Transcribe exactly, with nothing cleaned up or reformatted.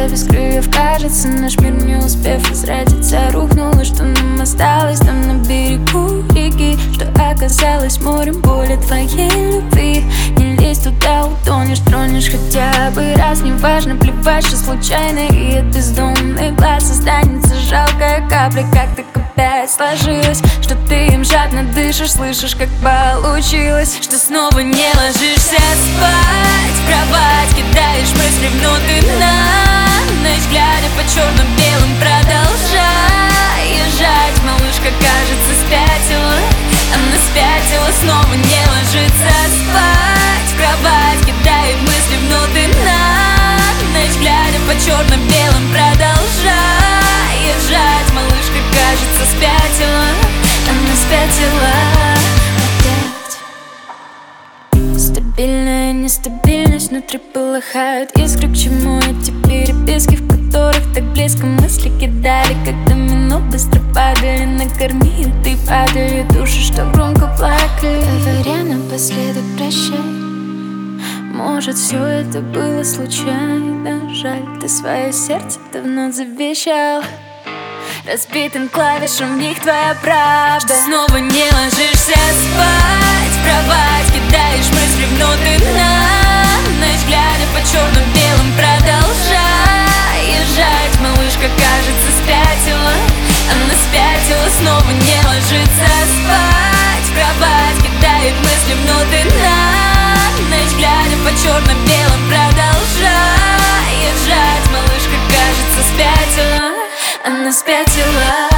Тело без крыльев, кажется, наш мир, не успев возвратиться, рухнул. И что нам осталось там на берегу реки, что оказалось морем боли твоей любви. Не лезь туда, утонешь, тронешь хотя бы раз. Неважно, плевать, что случайно, и от бездомных глаз останется жалкая капля. Как так опять сложилось, что ты им жадно дышишь, слышишь, как получилось, что снова не ложишься спать в кровать, кидаешь мысли в ноты на ночь, глядя по черно-белым, продолжай езжать. Малышка, кажется, спятила, она спятила, снова не ложится спать в кровать, кидает мысли в ноты на ночь, глядя по черно-белым, продолжай езжать. Малышка, кажется, спятила, она спятила опять. Стабильная нестабильность внутри полыхают искры. К чему эти переписки, в которых так близко мысли кидали, как домино быстро падали, накормили ты падали души, что громко плакали, говоря напоследок прощай. Может, все это было случайно, жаль, ты свое сердце давно завещал разбитым клавишам, в них твоя правда. Ты снова не ложишься спать в кровать, кидаешь мысли в ноты на ночь, глядя по черно-белым, продолжай езжать. Малышка, кажется, спятила, она спятила, снова не ложится спать в кровать, кидает мысли в ноты на ночь, глядя по черно-белым, продолжай езжать. Малышка, кажется, спятила, она спятила.